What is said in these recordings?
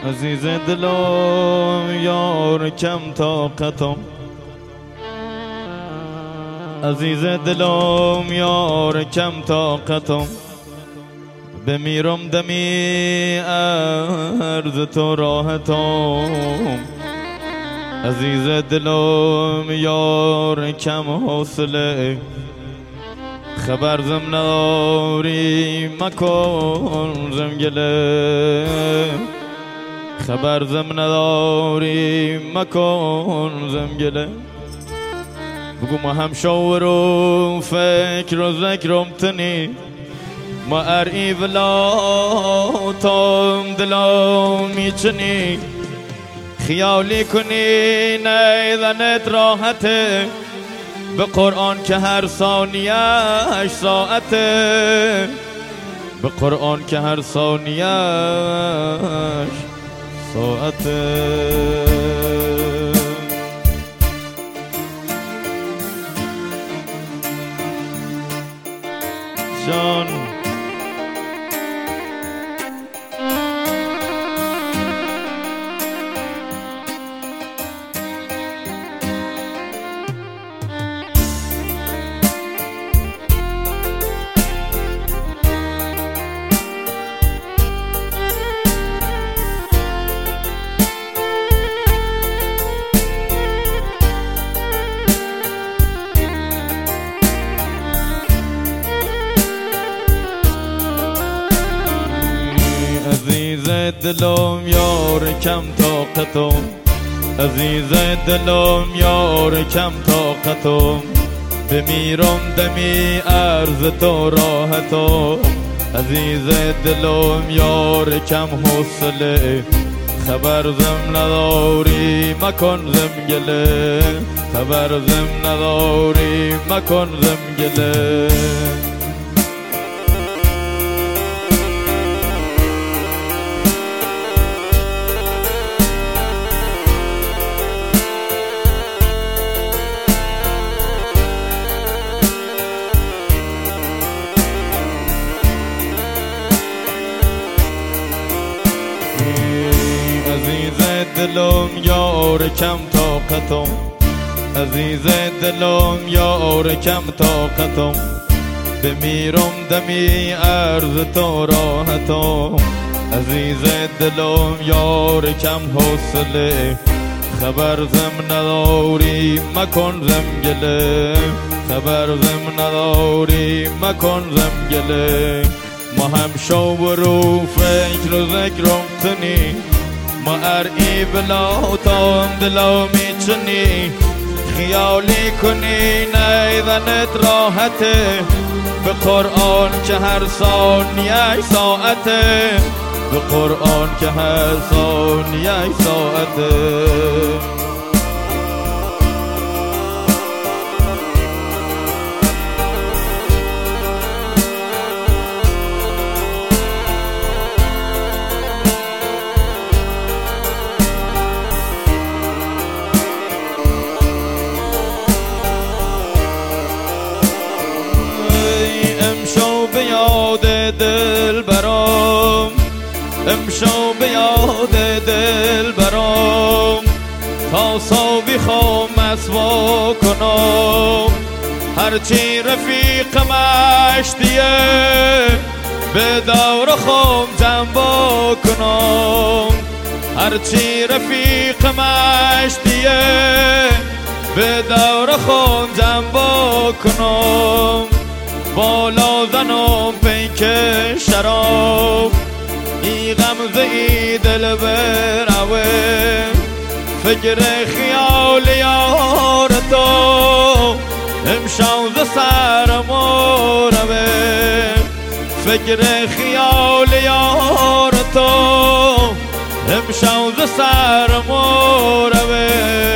عزیز دلم یار کم طاقتم، عزیز دلم یار کم طاقتم، بمیرم دمی عرض تو راحتم. عزیز دلم یار کم حوصله، خبر زم نداری مکن زم گله، خبر زم نداری مکن زم گله. بگو ما هم شور و فکر و ذکرم تنی، ما ارئی ولا تام دلم میچنی، خیالی کنی نیدنت راحته، به قرآن که هر ثانیهش ساعته، به قرآن که هر ثانیهش ساعته. جان عزیز دلم یار کم طاقتم، عزیز دلم یار کم طاقتم، بمیرم دمی عرض تو راحتم. عزیز دلم یار کم حوصله، خبر زم نداری مکن زم گله، خبر زم نداری مکن زم گله. عزیز دلم یار کم طاقتم، عزیز دلم یار کم طاقتم، بمیرم دمی عرض تو راحتم. عزیز دلم یار کم حوصله، خبر زم نداری مکن زم گله، خبر زم نداری مکن زم گله. ما هم شور و فکر و ذکرم تنی، ما ارئی بلا تام دلا میچنی، خیالی کنی نیدنت راحته، به قرآن که هر ثانیه ساعته، به قرآن که هر ثانیه ساعته. یاد دل برام، امشو به یاد دل برام، تا صابی خوام اسوا کنم، هرچی رفیق مشتیه به دور خوام جنبا کنم، هرچی رفیق مشتیه به دور خوام جنبا کنم. بالا زنم پیک شراب، ای غمزه ای دل بروه، فکر خیال یار تو امشب ز سرم روه، فکر خیال یار تو امشب ز سرم روه.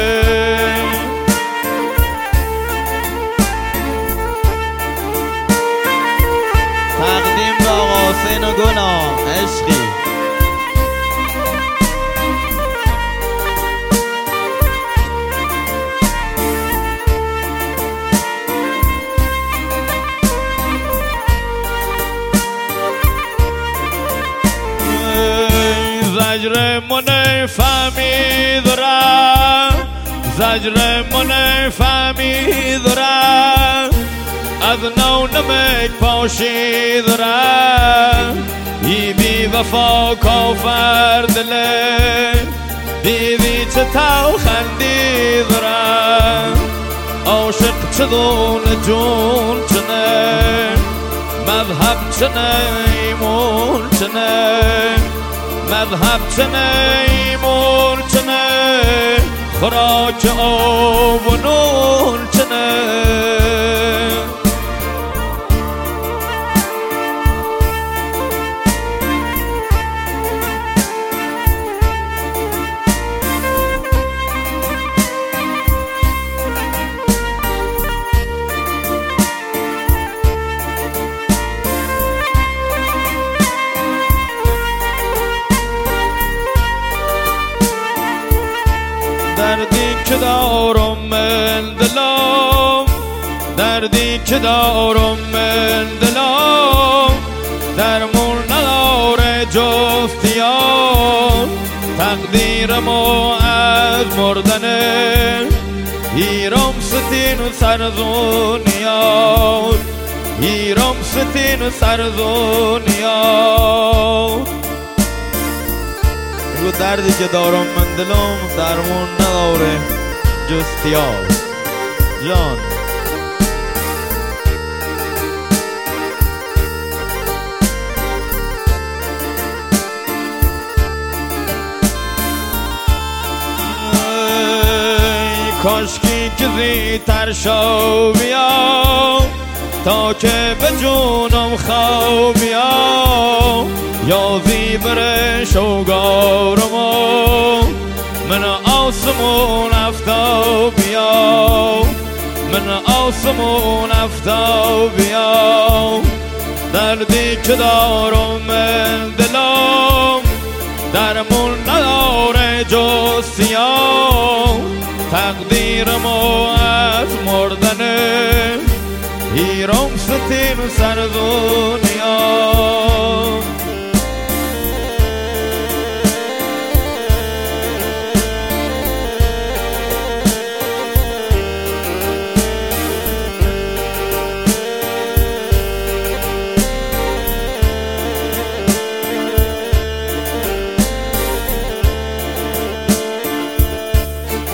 تقدیم به آقا حسین و گناه عشقی. زجر زجر من فهمید رفت، زجر من فهمید رفت، از نو نمک پاشید رفت. ای بی وفا کافر دله، دیدی چه تو خندید رفت. عاشق چدون جون چنه، مذهب چنه ایمون چنه، مذهب چنه ایمون چنه، خوراک آب و نون چنه. دردی که دارم من دلم، دردی که دارم من دلم، درمون نداره جفتیان. تقدیرمو از مردنه، هیرم ستین و سرزونیان، هیرم ستین و سرزونیان. دردی که دارم من دلم، درمون نداره جستیار جان. کاشکی که زیتر شو بیا، تا که به جونم خواب بیا. یا زیبر شوگارمو من آسمون افتاب بیا، من آسمون افتاب بیا. دردی که دارم من دلم، درمون نداره جز سیاه. تقدیرمو از مردنه، هیرم ستین و سرزونیان.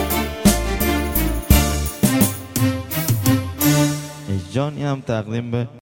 جانی هم تقدیم به